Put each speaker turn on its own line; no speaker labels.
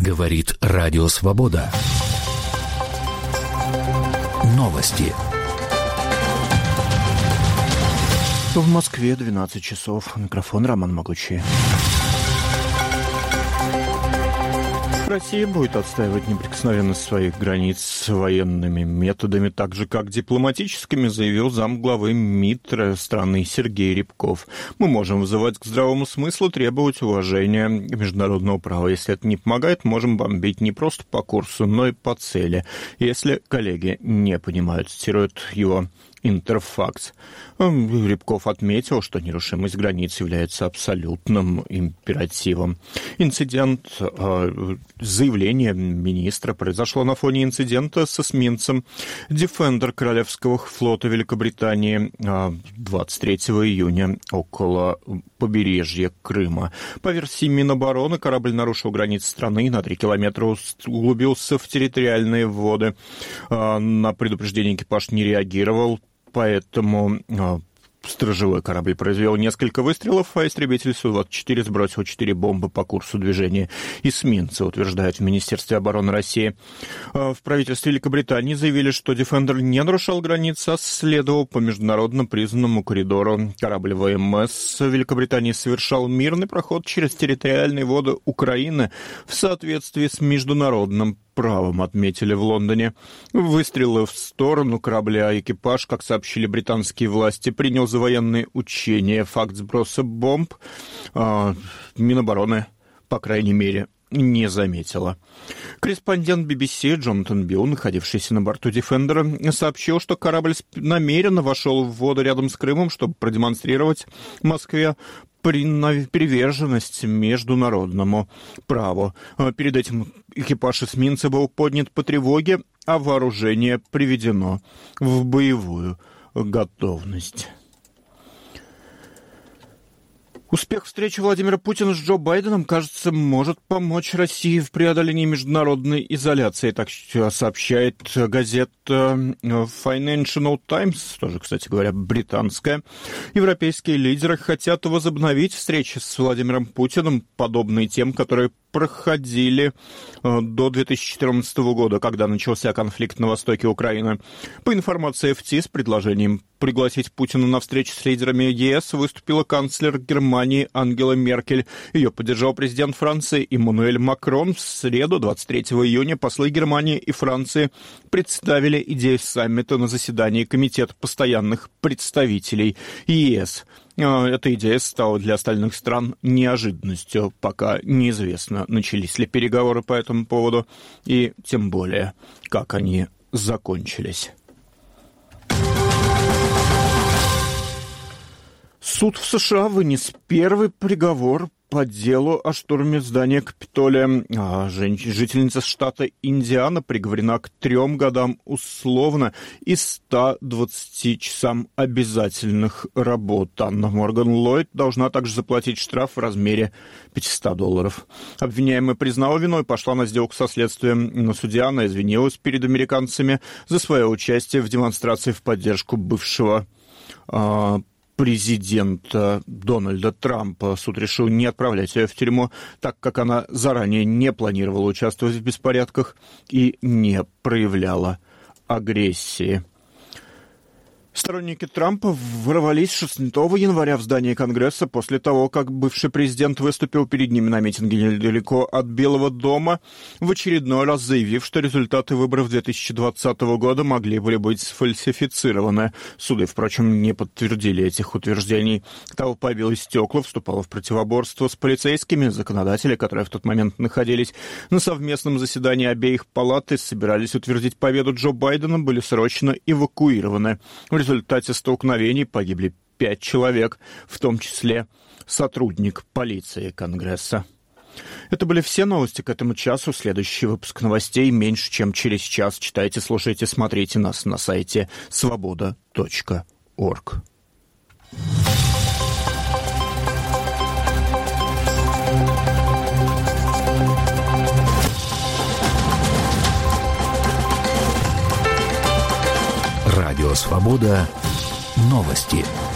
Говорит Радио Свобода. Новости.
В Москве 12 часов. Микрофон Роман Могучий. Россия будет отстаивать неприкосновенность своих границ военными методами, так же, как дипломатическими, заявил замглавы МИД страны Сергей Рябков. Мы можем вызывать к здравому смыслу, требовать уважения международного права. Если это не помогает, можем бомбить не просто по курсу, но и по цели. Если коллеги не понимают, цитирует его Интерфакс. Рябков отметил, что нерушимость границ является абсолютным императивом. Заявление министра произошло на фоне инцидента с эсминцем Defender Королевского флота Великобритании 23 июня около побережья Крыма. По версии Минобороны, корабль нарушил границы страны и на 3 километра углубился в территориальные воды. На предупреждение экипаж не реагировал, поэтому сторожевой корабль произвел несколько выстрелов, а истребитель Су-24 сбросил 4 бомбы по курсу движения эсминца, утверждают в Министерстве обороны России. В правительстве Великобритании заявили, что Defender не нарушал границы, а следовал по международно признанному коридору. Корабль ВМС Великобритании совершал мирный проход через территориальные воды Украины в соответствии с международным правом, отметили в Лондоне. Выстрелы в сторону корабля экипаж, как сообщили британские власти, принял за военные учения. Факт сброса бомб Минобороны, по крайней мере, не заметила. Корреспондент BBC Джонатан Билл, находившийся на борту Defender, сообщил, что корабль намеренно вошел в воду рядом с Крымом, чтобы продемонстрировать Москве приверженность международному праву. Перед этим экипаж эсминца был поднят по тревоге, а вооружение приведено в боевую готовность. Успех встречи Владимира Путина с Джо Байденом, кажется, может помочь России в преодолении международной изоляции, так сообщает газета Financial Times, тоже, кстати говоря, британская. Европейские лидеры хотят возобновить встречи с Владимиром Путиным, подобные тем, которые проходили до 2014 года, когда начался конфликт на востоке Украины. По информации FT, с предложением пригласить Путина на встречу с лидерами ЕС выступила канцлер Германии Ангела Меркель. Ее поддержал президент Франции Эммануэль Макрон. В среду, 23 июня, послы Германии и Франции представили идею саммита на заседании Комитета постоянных представителей ЕС. Эта идея стала для остальных стран неожиданностью, пока неизвестно, начались ли переговоры по этому поводу, и тем более, как они закончились. Суд в США вынес первый приговор по делу о штурме здания Капитолия. Жительница штата Индиана приговорена к 3 годам условно и 120 часам обязательных работ. Анна Морган Ллойд должна также заплатить штраф в размере $500. Обвиняемая признала вину и пошла на сделку со следствием. Но судья, она извинилась перед американцами за свое участие в демонстрации в поддержку бывшего президента Дональда Трампа. Суд решил не отправлять ее в тюрьму, так как она заранее не планировала участвовать в беспорядках и не проявляла агрессии. Сторонники Трампа ворвались 6 января в здание Конгресса после того, как бывший президент выступил перед ними на митинге недалеко от Белого дома, в очередной раз заявив, что результаты выборов 2020 года могли были быть сфальсифицированы. Суды, впрочем, не подтвердили этих утверждений. Толпа била стекла, вступала в противоборство с полицейскими. Законодатели, которые в тот момент находились на совместном заседании обеих палат и собирались утвердить победу Джо Байдена, были срочно эвакуированы. В результате столкновений погибли 5 человек, в том числе сотрудник полиции Конгресса. Это были все новости к этому часу. Следующий выпуск новостей меньше, чем через час. Читайте, слушайте, смотрите нас на сайте svoboda.org.
Радио «Свобода». Новости.